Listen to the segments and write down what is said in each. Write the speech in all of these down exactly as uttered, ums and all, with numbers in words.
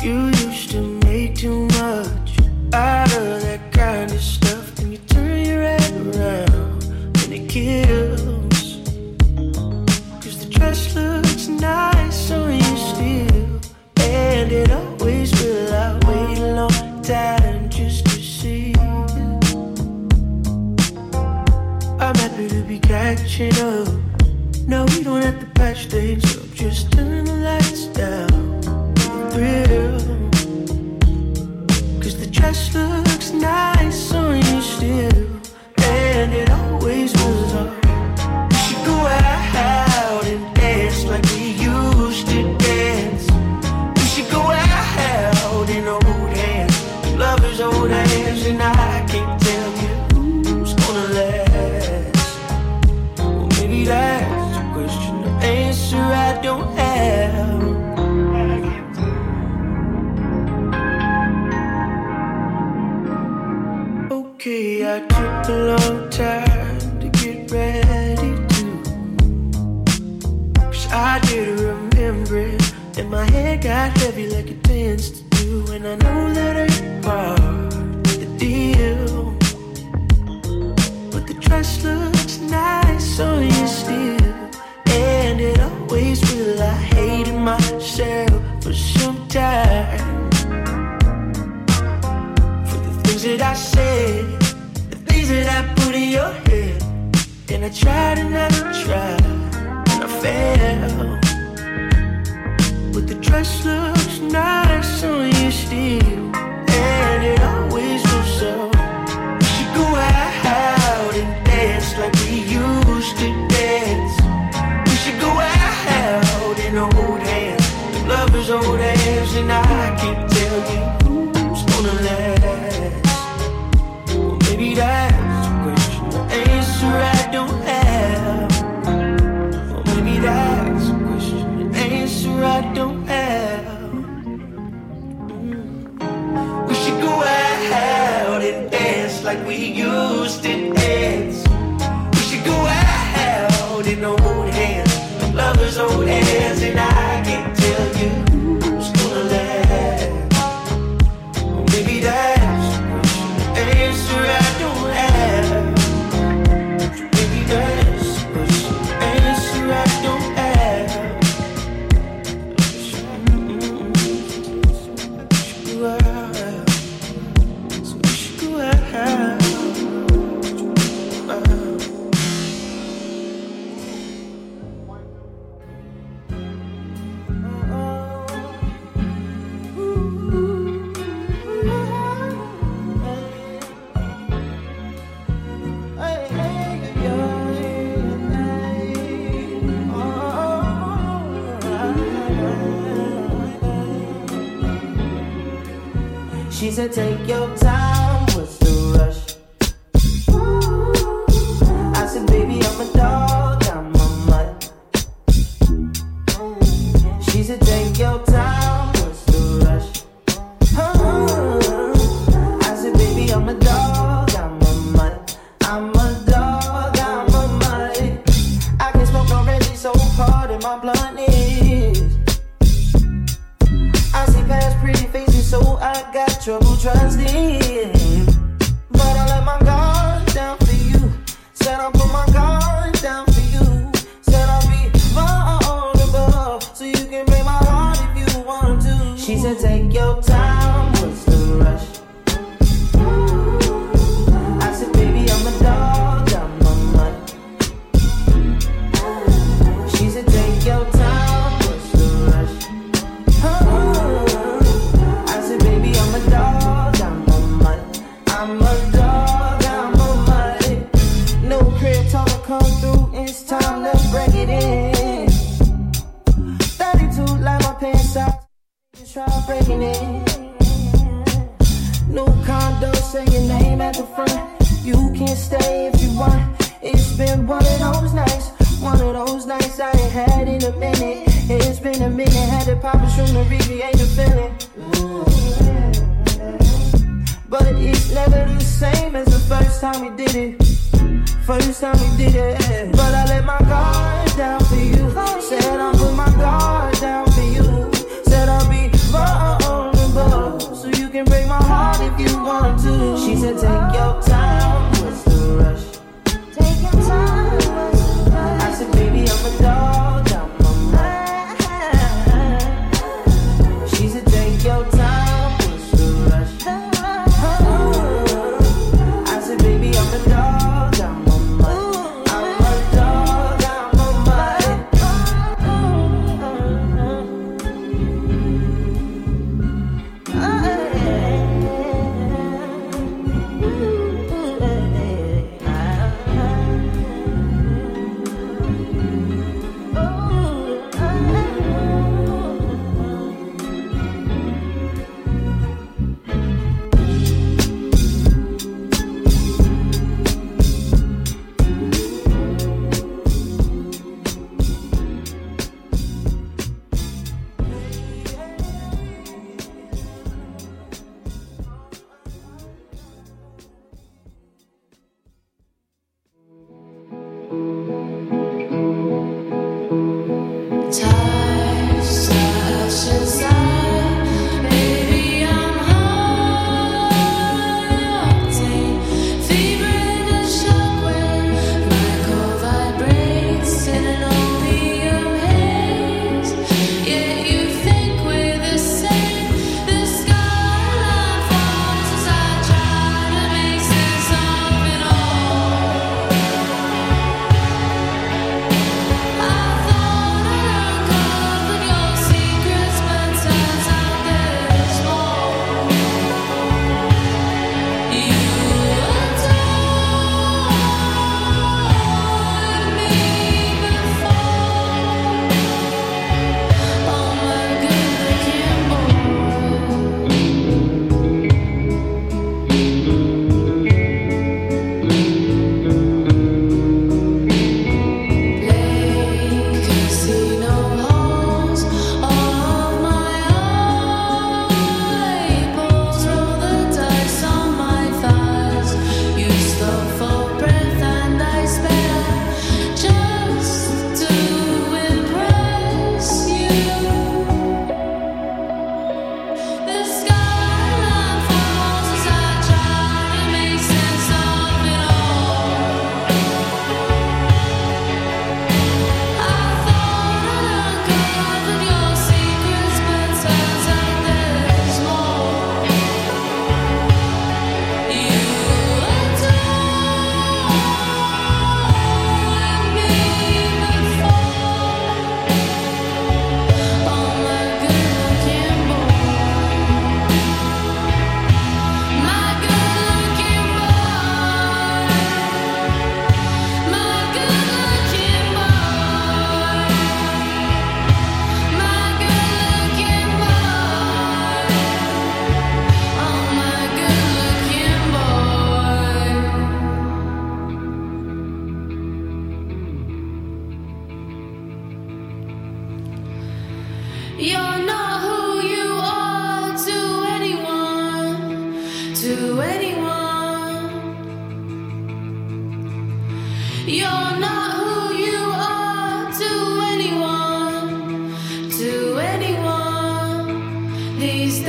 You used to make too much out of that kind of stuff. Then you turn your head around and it kills. Cause the dress looks nice on you still, and it always will. I wait a long time just to see you. I'm happy to be catching up. No, we don't have to patch things up. Just turn the lights down. Thrill. Cause the dress looks nice on you still, and it always was on. We should go out and dance like we used to dance. We should go out and hold hands. Lovers hold hands, and I can't tell you who's gonna last. Well, maybe that's a question, the answer I don't have. Okay, I took a long time to get ready to, cause I didn't remember it, and my head got heavy like it tends to do. And I know that ain't part of the deal, but the dress looks nice on you still, and it always will. I hated myself for some time, that I said, the things that I put in your head, and I tried and I tried, and I fell. But the dress looks nice on you still, and it always was so. We should go out and dance like we used to dance. We should go out and hold hands, lovers hold hands, and I can't tell you who's gonna last. Maybe that's a question, the answer I don't have. Or maybe that's a question, the answer I don't have. Mm. We should go out and dance like we used to dance. We should go out and hold hands, lovers hold hands, and I can't tell you who's gonna last. Or maybe that's a question, the answer I don't have. Maybe that's a question, the answer I don't have. So we should go out. She said, take your time, what's the rush? I said, baby, I'm a dog, I'm a mutt. She said, take your time, what's the rush? I said, baby, I'm a dog, I'm a mutt. I'm a dog, I'm a mutt. I can smoke no Reggie, so hard in my blunt is. I see past pretty faces, so I got trouble trusting. But I let my guard down for you. Said I'll put my guard down for you. Said I'll be vulnerable, so you can break my heart if you want to. She said, take your time, what's the rush? I said, baby, I'm a dog, I'm a mutt. She said, take your time, what's the rush? I said, baby, I'm a dog, I'm a mutt. I'm a dog, I'm a mutt. No crib talk come through, it's time to break it in. thirty-two like my pants out, try breaking it. New condo, say your name at the front. You can stay if you want. It's been one of those nights, one of those nights I ain't had in a minute. It's been a minute, had to pop a shroom to recreate the feeling. But it's never the same as the first time we did it. First time we did it. But I let my guard down for you. Said I'll put my guard down for you. Said I'll be vulnerable.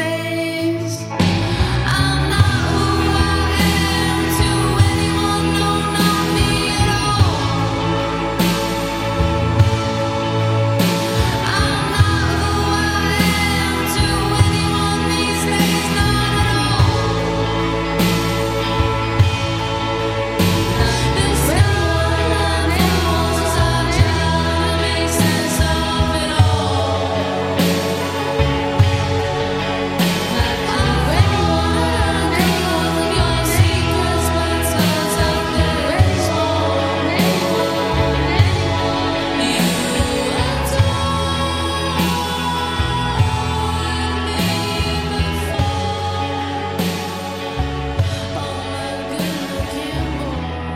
days. I'm not who I am to anyone, no, not me at all. I'm not who I am to anyone these days, not at all. The skyline falls, I try to make sense of it all. I'm anyone, anyone of your secrets, but turns out there is more. You have told me before. Oh my good-looking boy.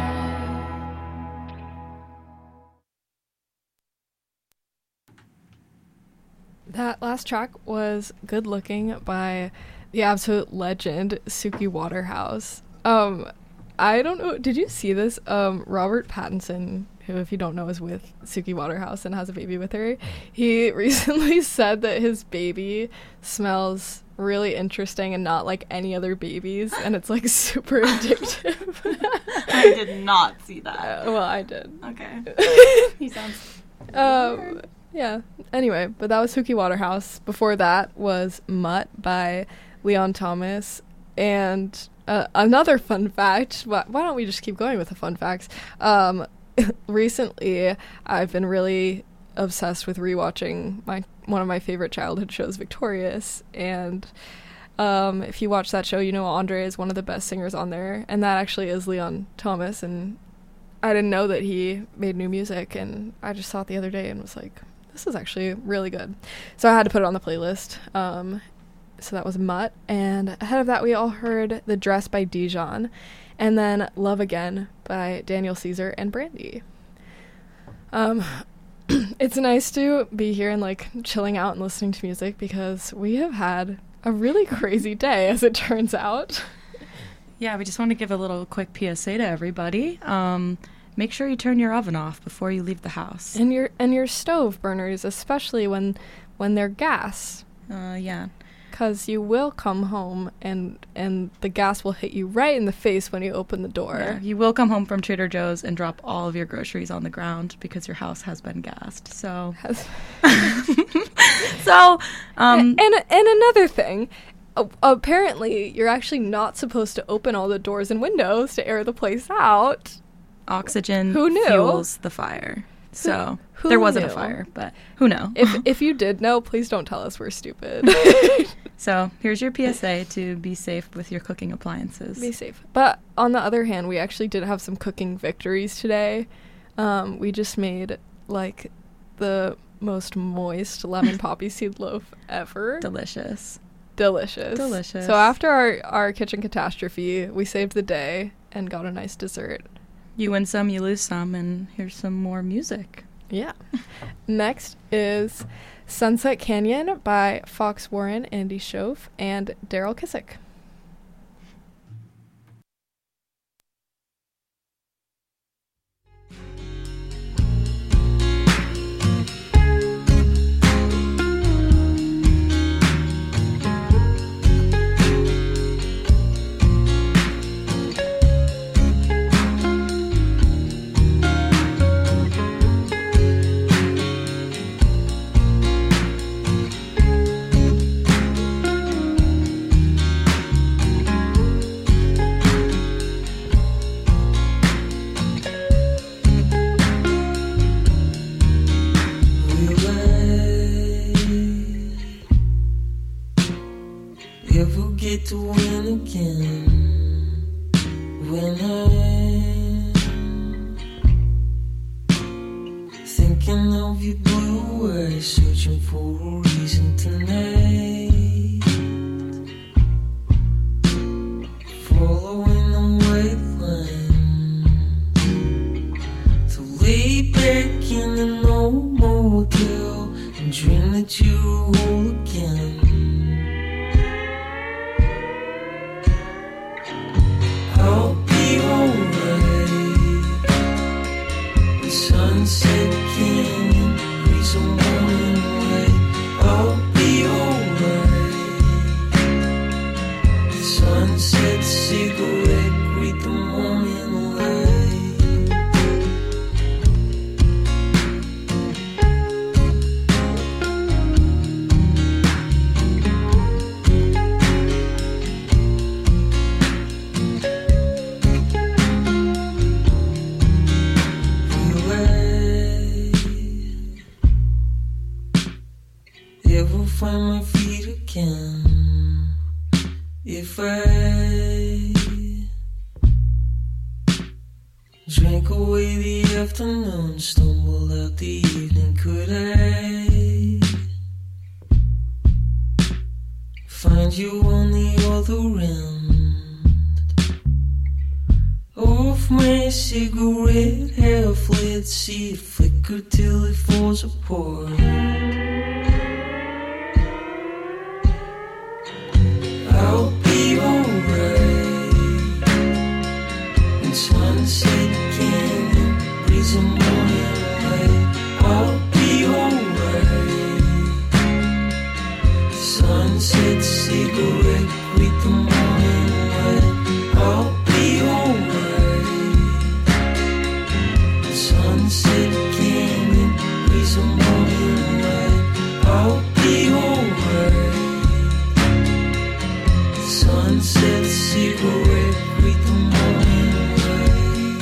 That last track was Good Looking by the absolute legend Suki Waterhouse. Um, I don't know, did you see this? Um, Robert Pattinson, who, if you don't know, is with Suki Waterhouse and has a baby with her, he recently said that his baby smells really interesting and not like any other babies, and it's like super addictive. I did not see that. Uh, well, I did. Okay. He sounds Um, yeah. Anyway, but that was Suki Waterhouse. Before that was Mutt by Leon Thomas. And uh, another fun fact. Why, why don't we just keep going with the fun facts? Um, recently, I've been really obsessed with rewatching my one of my favorite childhood shows, Victorious. And um, if you watch that show, you know Andre is one of the best singers on there. And that actually is Leon Thomas. And I didn't know that he made new music, and I just saw it the other day and was like, this is actually really good. So I had to put it on the playlist. Um, so that was Mutt. And ahead of that, we all heard The Dress by Dijon, and then Love Again by Daniel Caesar and Brandy. Um, it's nice to be here and like chilling out and listening to music because we have had a really crazy day, as it turns out. Yeah, we just want to give a little quick P S A to everybody. Um, make sure you turn your oven off before you leave the house. And your and your stove burners, especially when when they're gas, Uh, yeah. because you will come home and and the gas will hit you right in the face when you open the door. Yeah, you will come home from Trader Joe's and drop all of your groceries on the ground because your house has been gassed. So, so, um, and, and and another thing, uh, apparently you're actually not supposed to open all the doors and windows to air the place out. oxygen Who knew? fuels the fire. So who there wasn't knew? a fire, but who knows? If if you did know, please don't tell us we're stupid. So here's your P S A to be safe with your cooking appliances. Be safe. But on the other hand, we actually did have some cooking victories today. Um, we just made like the most moist lemon poppy seed loaf ever. Delicious. Delicious. Delicious. So after our, our kitchen catastrophe, we saved the day and got a nice dessert. You win some, you lose some, and here's some more music. Yeah. Next is Sunset Canyon by Fox Warren, Andy Schoaf, and Daryl Kissick. If we get to win again, when I'm thinking of you blue eyes, searching for a reason tonight, following the wavelength to lay back in an old motel and dream that you're whole again. I'll be alright. The sunset canyon, breeze a morning light. I'll be alright. cigarette, greet the morning light. Find my feet again. If I drank away the afternoon, stumbled out the evening, could I find you on the other end of my cigarette, half lit, see it flicker till it falls apart. I'll be alright when sunset canyon breeze and morning light. I'll be alright. Sunset cigarette, greet the morning light. I'll be alright. Sunset canyon breeze and morning light. I'll be alright. Sunset cigarette, greet the morning light.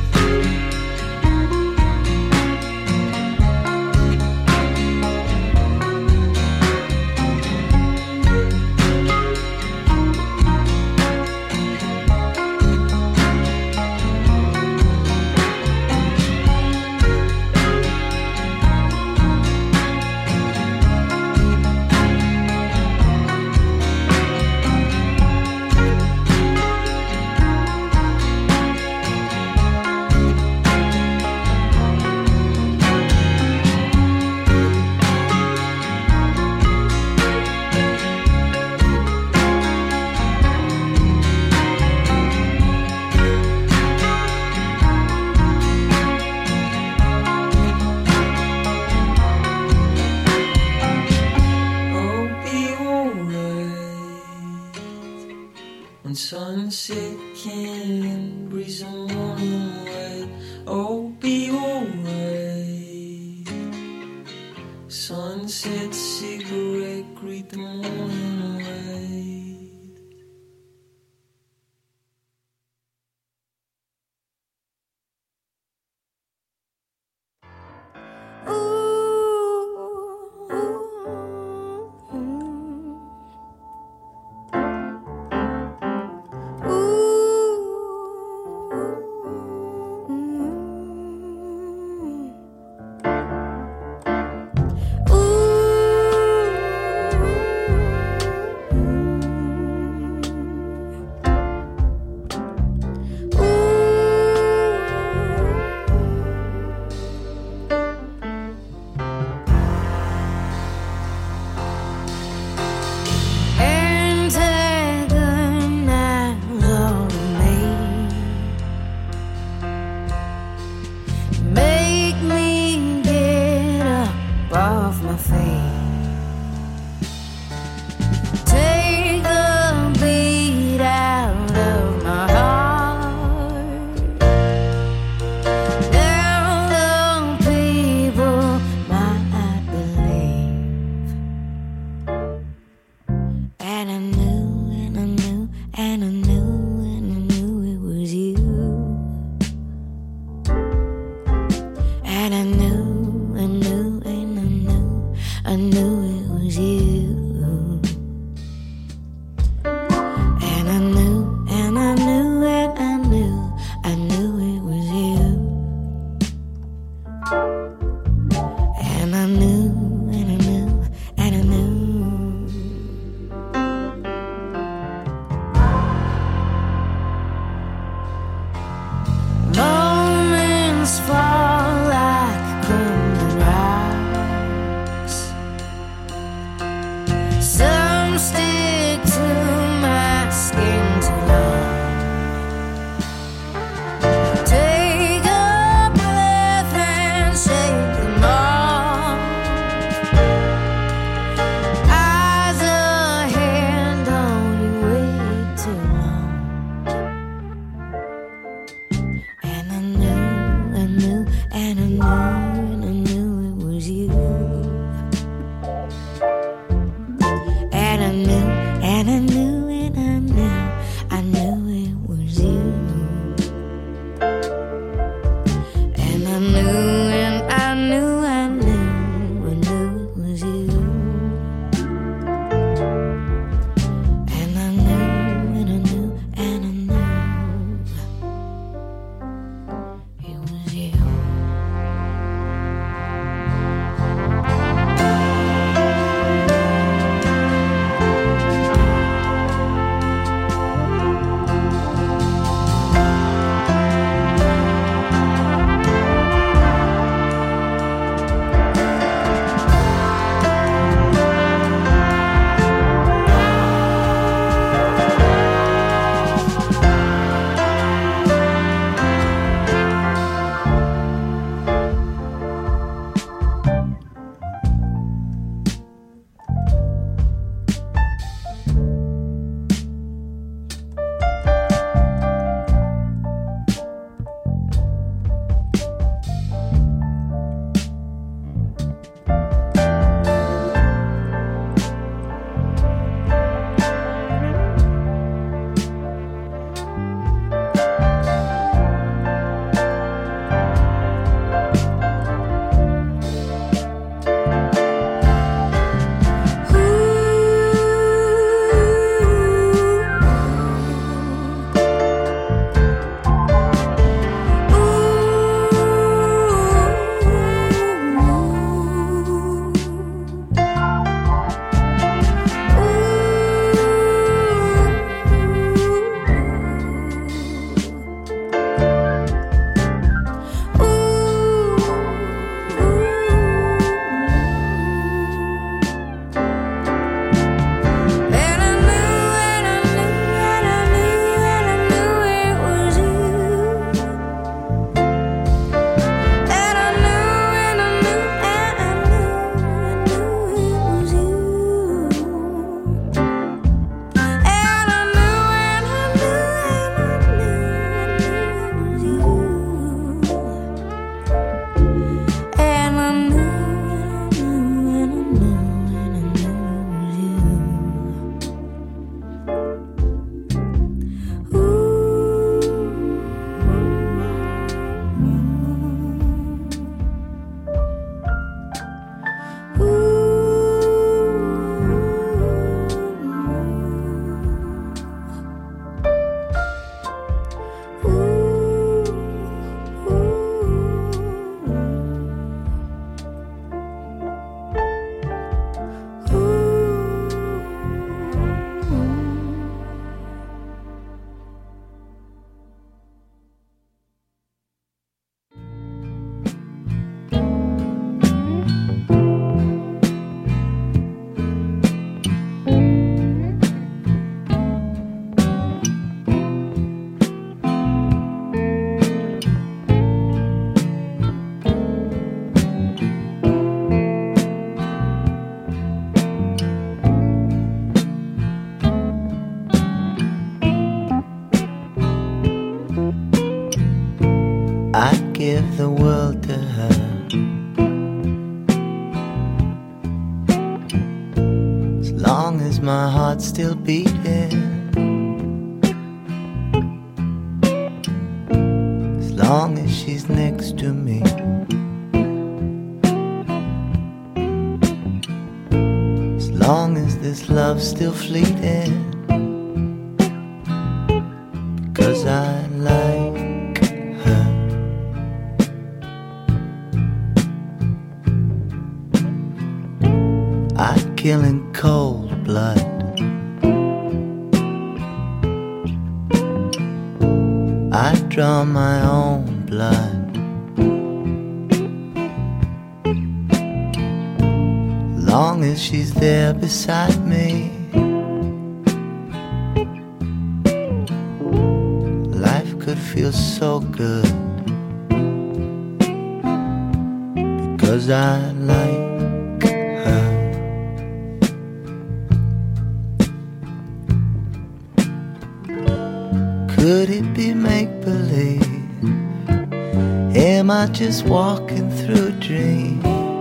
Sunset canyon breeze and morning light. Oh, be alright. Sunset cigarette, greet the morning light. Ooh, give the world to her. As long as my heart's still beating, as long as she's next to me, as long as this love's still fleeting, because I like her. I'd kill in cold blood. I'd draw my own blood. Long as she's there beside me, life could feel so good, because I like her. Could it be make-believe? Am I just walking through a dream?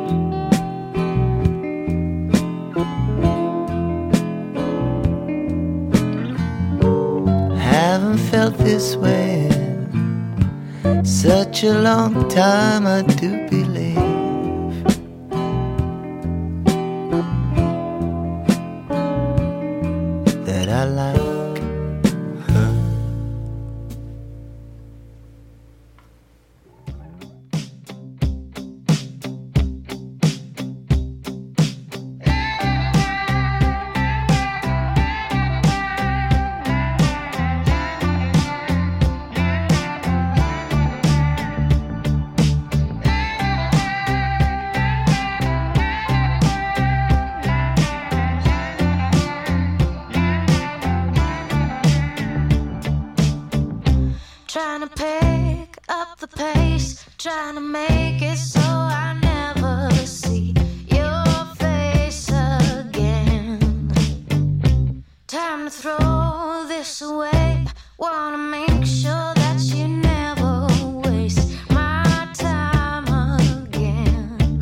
Haven't felt this way in such a long time, I do believe. That I like her. Trying to pick up the pace, trying to make it so I never see your face again. Time to throw this away, wanna make sure that you never waste my time again.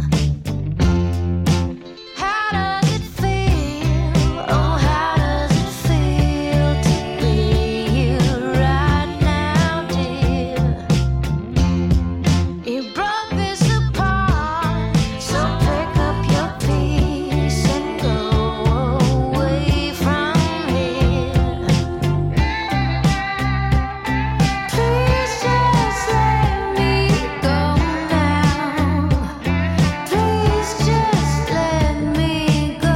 How does it feel? Oh, how does it feel to be you right now, dear? You broke this apart, so pick up your piece and go away from here. Please just let me go now. Please just let me go.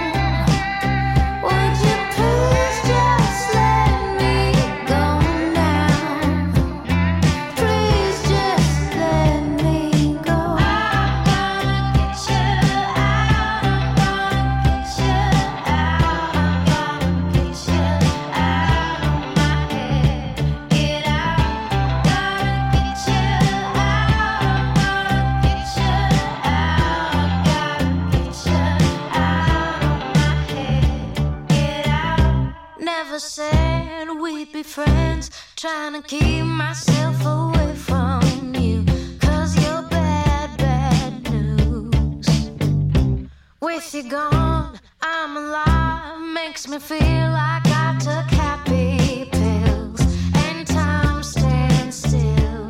Would you please just let me go now? Please just let me go. I'm gonna get you out. I'm gonna get you out. I'm gonna get you out of my head. Get out. Gonna get you out. I'm gonna get you out. Gotta get you out of my head. Get out. Never said we'd be friends. Trying to keep myself away from you, 'cause you're bad, bad news. With you gone, I'm alive. Makes me feel like I took happy pills and time stands still.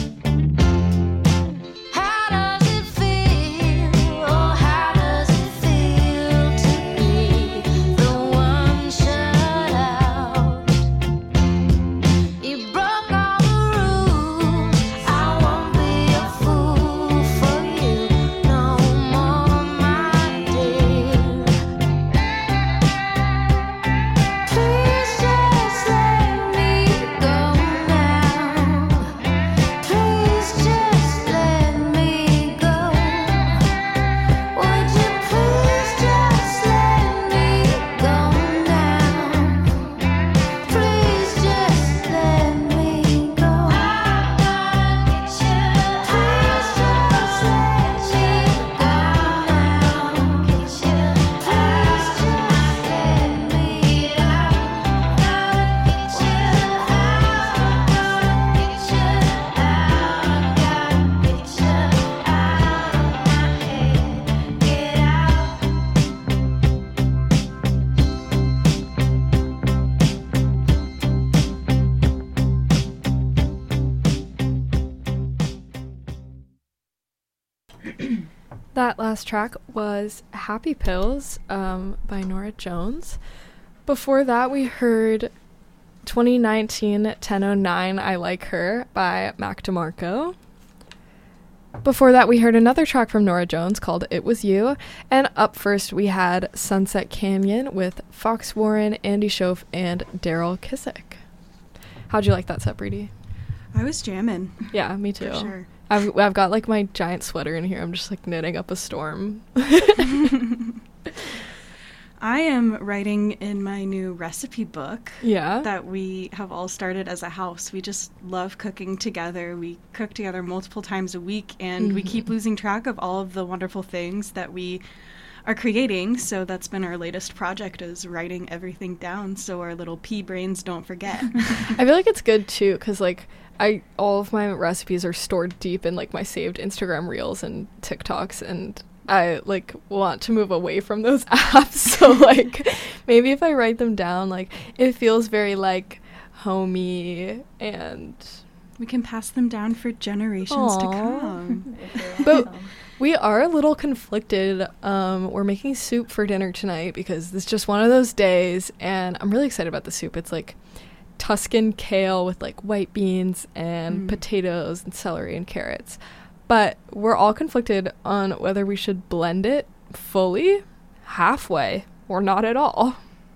How does it feel? Oh, how does it feel to be the one shut out? You broke all the rules. I won't be a fool for you no more, my dear. Please That last track was Happy Pills um, by Nora Jones. Before that, we heard twenty nineteen ten oh nine I Like Her by Mac DeMarco. Before that, we heard another track from Nora Jones called It Was You. And up first, we had Sunset Canyon with Fox Warren, Andy Schoaf, and Daryl Kissick. How'd you like that set, Brady? I was jamming. Yeah, me too. For sure. I've, I've got like my giant sweater in here. I'm just like knitting up a storm. I am writing in my new recipe book Yeah. that we have all started as a house. We just love cooking together. We cook together multiple times a week, and we keep losing track of all of the wonderful things that we are creating. So that's been our latest project, is writing everything down so our little pea brains don't forget. I feel like it's good too, because like I all of my recipes are stored deep in like my saved Instagram reels and TikToks, and I like want to move away from those apps. So like maybe if I write them down, like it feels very like homey, and We can pass them down for generations to Aw. come. but we are a little conflicted. Um, we're making soup for dinner tonight because it's just one of those days, and I'm really excited about the soup. It's like Tuscan kale with like white beans and Mm. potatoes and celery and carrots. But we're all conflicted on whether we should blend it fully, halfway, or not at all.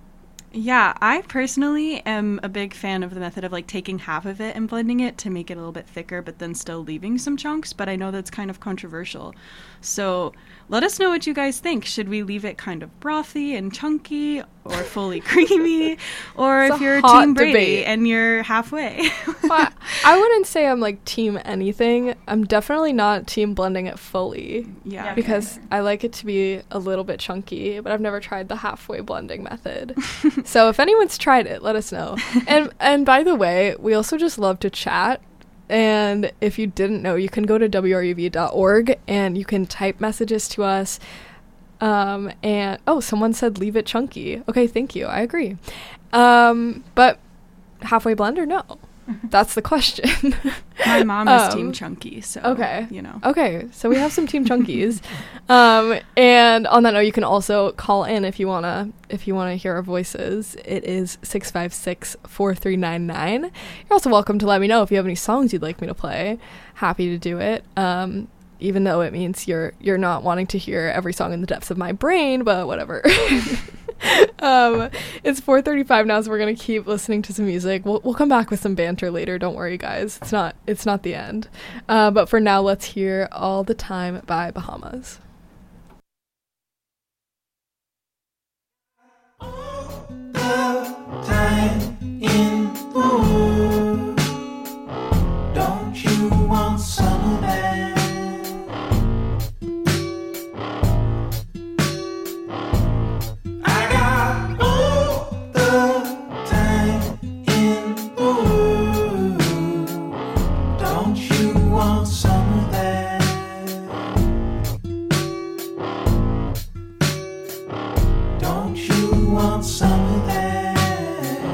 Yeah, I personally am a big fan of the method of like taking half of it and blending it to make it a little bit thicker, but then still leaving some chunks. But I know that's kind of controversial. So let us know what you guys think. Should we leave it kind of brothy and chunky, or fully creamy? Or It's if a you're hot Team Brady debate. and you're halfway? But I wouldn't say I'm like team anything. I'm definitely not team blending it fully. Yeah. Because I like it to be a little bit chunky, but I've never tried the halfway blending method. So if anyone's tried it, let us know. And and by the way, we also just love to chat. And if you didn't know, you can go to W R U V dot org and you can type messages to us. Um, and oh, someone said leave it chunky. Okay, thank you. I agree. Um, but halfway blend or no? That's the question. My mom is Um, Team Chunky, so okay. you know. Okay, so we have some Team Chunkies. Um, and on that note, you can also call in if you wanna if you wanna hear our voices. It is six five six, four three nine nine. You're also welcome to let me know if you have any songs you'd like me to play. Happy to do it. Um, even though it means you're you're not wanting to hear every song in the depths of my brain, but whatever. um, it's four thirty-five now, so we're gonna keep listening to some music. We'll we'll come back with some banter later. Don't worry, guys. It's not it's not the end. Uh, but for now, let's hear "All the Time" by Bahamas. Time in the world. Don't you want some of that? I got all the time in the world. Don't you want some of that? Don't you want some of that?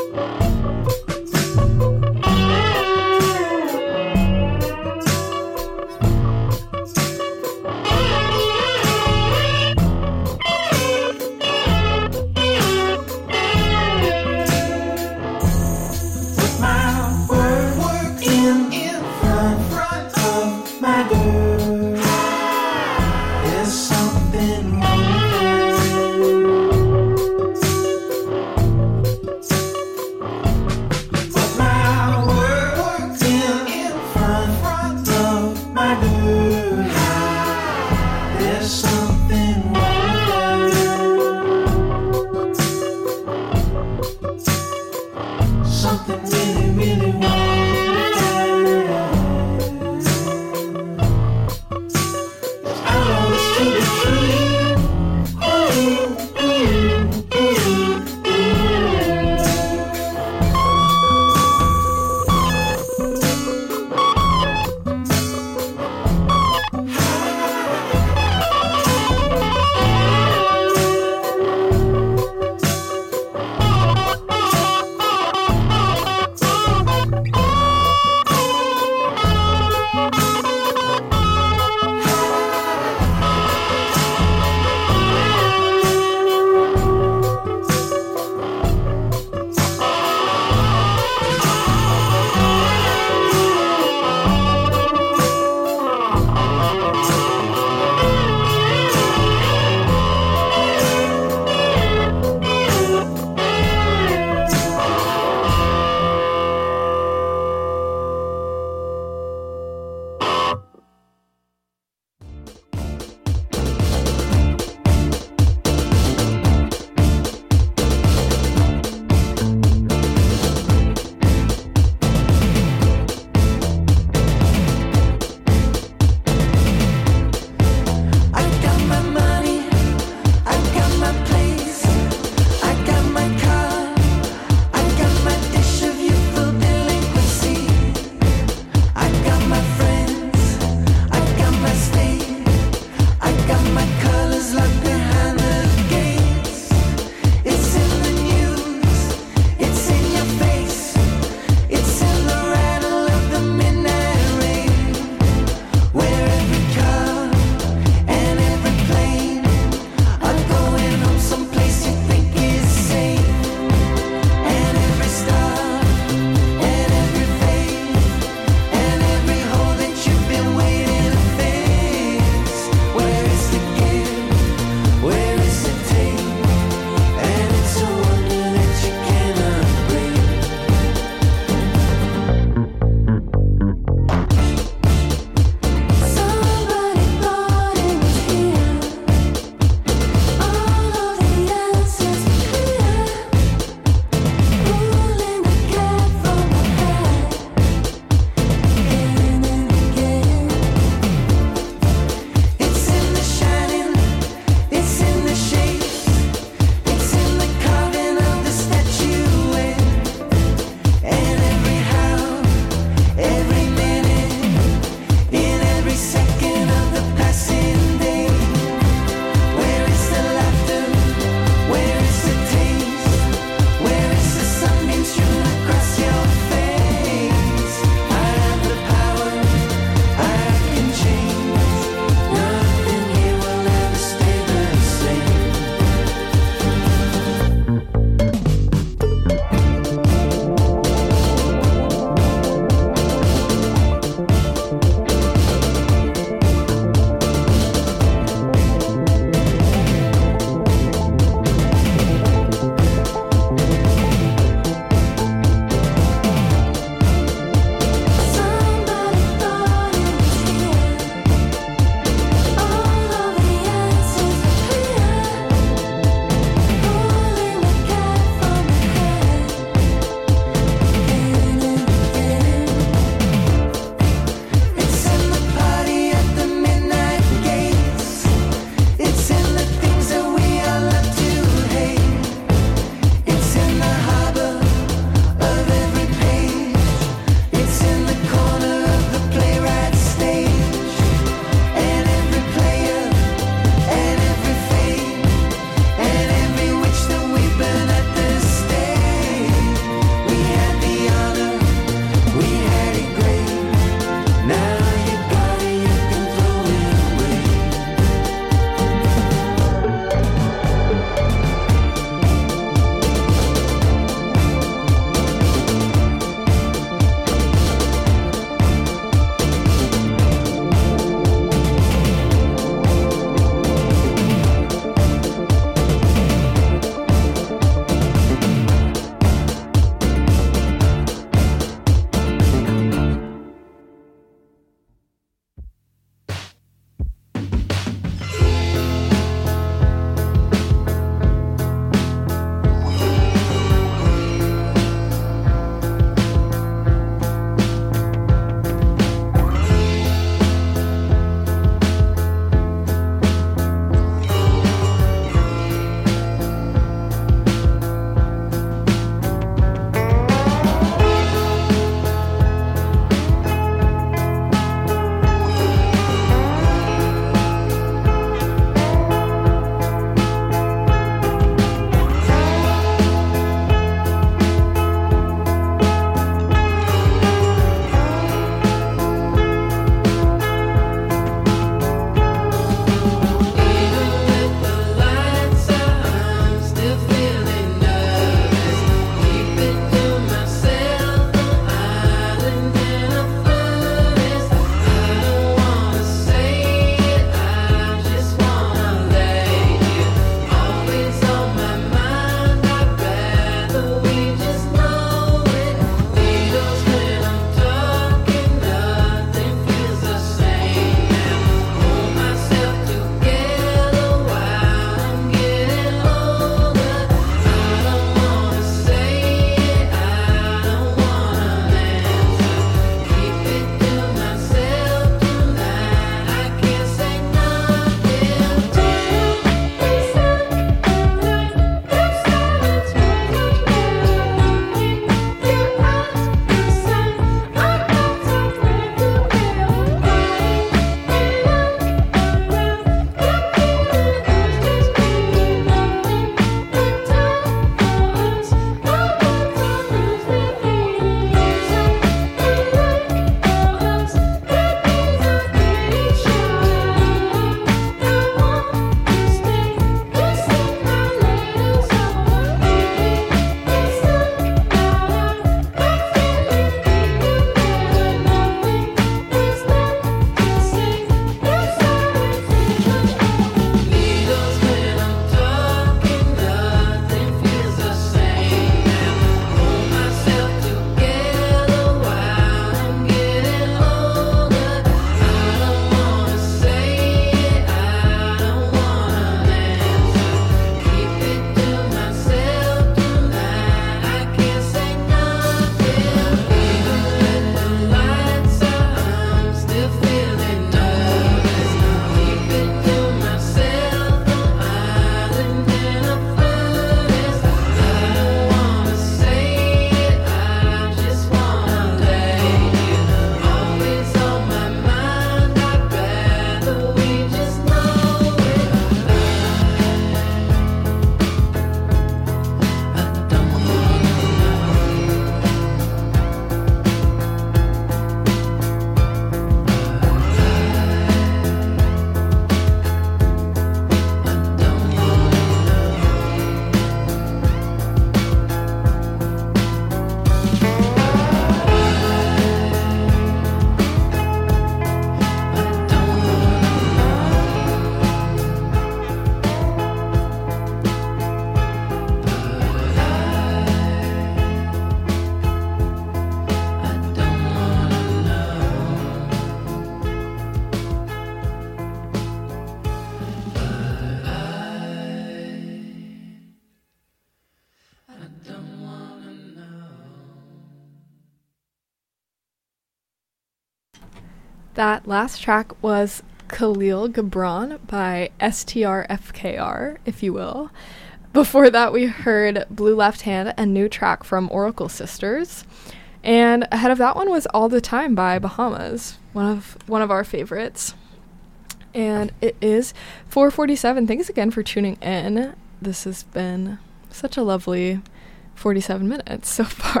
That last track was Khalil Gibran by S T R F K R, if you will. Before that, we heard Blue Left Hand, a new track from Oracle Sisters. And ahead of that one was All the Time by Bahamas, one of one of our favorites. And it is four forty-seven. Thanks again for tuning in. This has been such a lovely forty-seven minutes so far.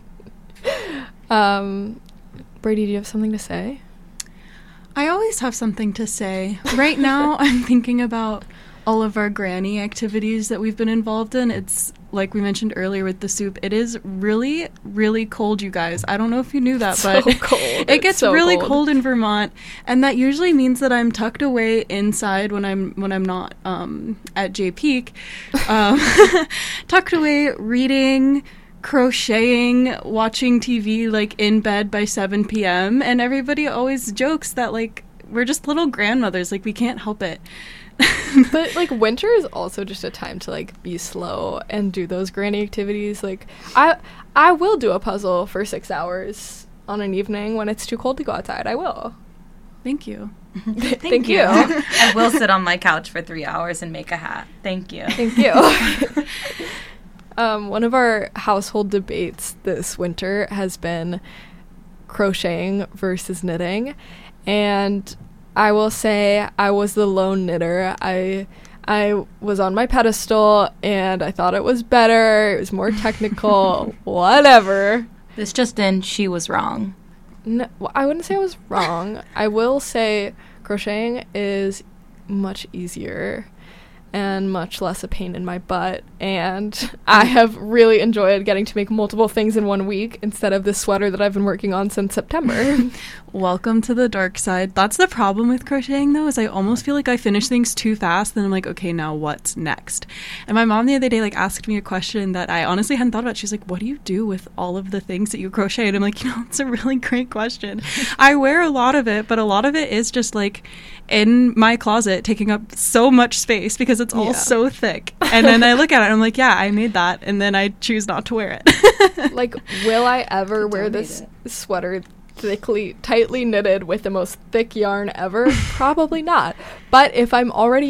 um, Brady, do you have something to say? I always have something to say. Right now, I'm thinking about all of our granny activities that we've been involved in. It's like we mentioned earlier with the soup. It is really, really cold, you guys. I don't know if you knew that, So but cold. it It's gets so really cold. cold in Vermont, and that usually means that I'm tucked away inside when I'm when I'm not um, at J Peak, um, tucked away reading, crocheting, watching T V, like in bed by seven p.m. And everybody always jokes that like we're just little grandmothers, like we can't help it. But like winter is also just a time to like be slow and do those granny activities. Like I I will do a puzzle for six hours on an evening when it's too cold to go outside. I will. Thank you. Thank, you. I will sit on my couch for three hours and make a hat. Thank you. Thank you. um, one of our household debates this winter has been crocheting versus knitting, and I will say I was the lone knitter. I I was on my pedestal and I thought it was better. It was more technical. Whatever. This just in, she was wrong. No, well, I wouldn't say I was wrong. I will say crocheting is much easier and much less a pain in my butt, and I have really enjoyed getting to make multiple things in one week instead of this sweater that I've been working on since September. Welcome to the dark side. That's the problem with crocheting, though, is I almost feel like I finish things too fast, then I'm like, okay, now what's next? And my mom the other day like asked me a question that I honestly hadn't thought about. She's like, what do you do with all of the things that you crochet? And I'm like, you know, it's a really great question. I wear a lot of it, but a lot of it is just like in my closet taking up so much space because it's all Yeah. so thick. And then I look at it and I'm like, yeah, I made that, and then I choose not to wear it. Like, will I ever wear donate this sweater thickly, tightly knitted with the most thick yarn ever? Probably not. But if I'm already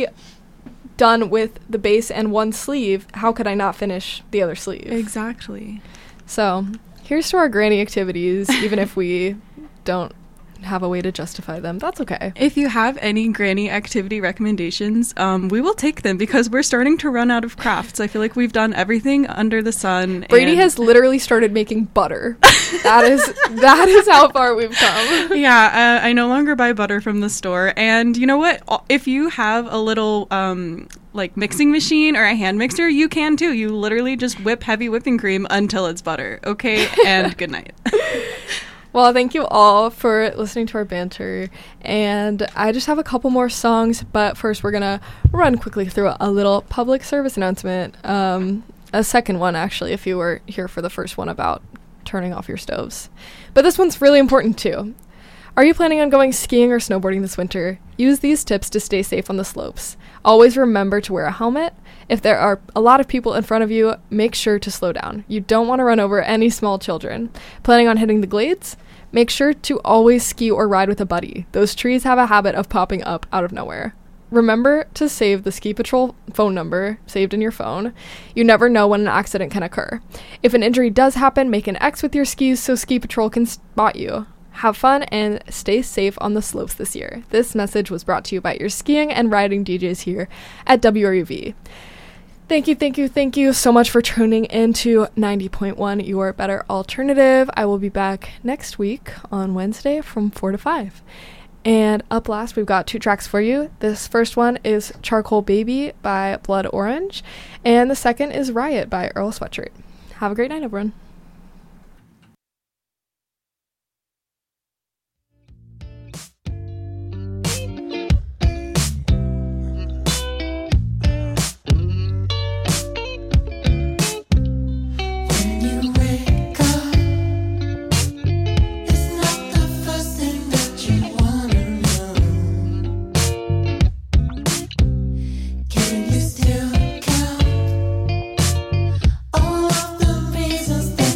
done with the base and one sleeve, how could I not finish the other sleeve? Exactly. So, here's to our granny activities, even if we don't have a way to justify them. That's okay. If you have any granny activity recommendations, um, we will take them because we're starting to run out of crafts. I feel like we've done everything under the sun. Brady and- has literally started making butter. That is that is how far we've come. Yeah, uh, I no longer buy butter from the store. And you know what? Al- If you have a little um, like mixing machine or a hand mixer, you can too. You literally just whip heavy whipping cream until it's butter. Okay, and good night. Well, thank you all for listening to our banter. And I just have a couple more songs, but first we're going to run quickly through a little public service announcement. Um, a second one, actually, if you were here for the first one about turning off your stoves. But this one's really important, too. Are you planning on going skiing or snowboarding this winter? Use these tips to stay safe on the slopes. Always remember to wear a helmet. If there are a lot of people in front of you, make sure to slow down. You don't want to run over any small children. Planning on hitting the glades? Make sure to always ski or ride with a buddy. Those trees have a habit of popping up out of nowhere. Remember to save the Ski Patrol phone number saved in your phone. You never know when an accident can occur. If an injury does happen, make an X with your skis so Ski Patrol can spot you. Have fun and stay safe on the slopes this year. This message was brought to you by your skiing and riding D Js here at W R U V. Thank you, thank you, thank you so much for tuning into ninety point one, your better alternative. I will be back next week on Wednesday from four to five. And up last, we've got two tracks for you. This first one is Charcoal Baby by Blood Orange, and the second is Riot by Earl Sweatshirt. Have a great night, everyone. When you wake up, it's not the first thing that you wanna know. Can you still count all of the reasons that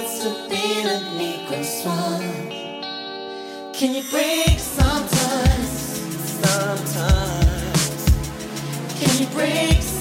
wants to be the Negro swan. Can you break sometimes? Sometimes. Can you break sometimes?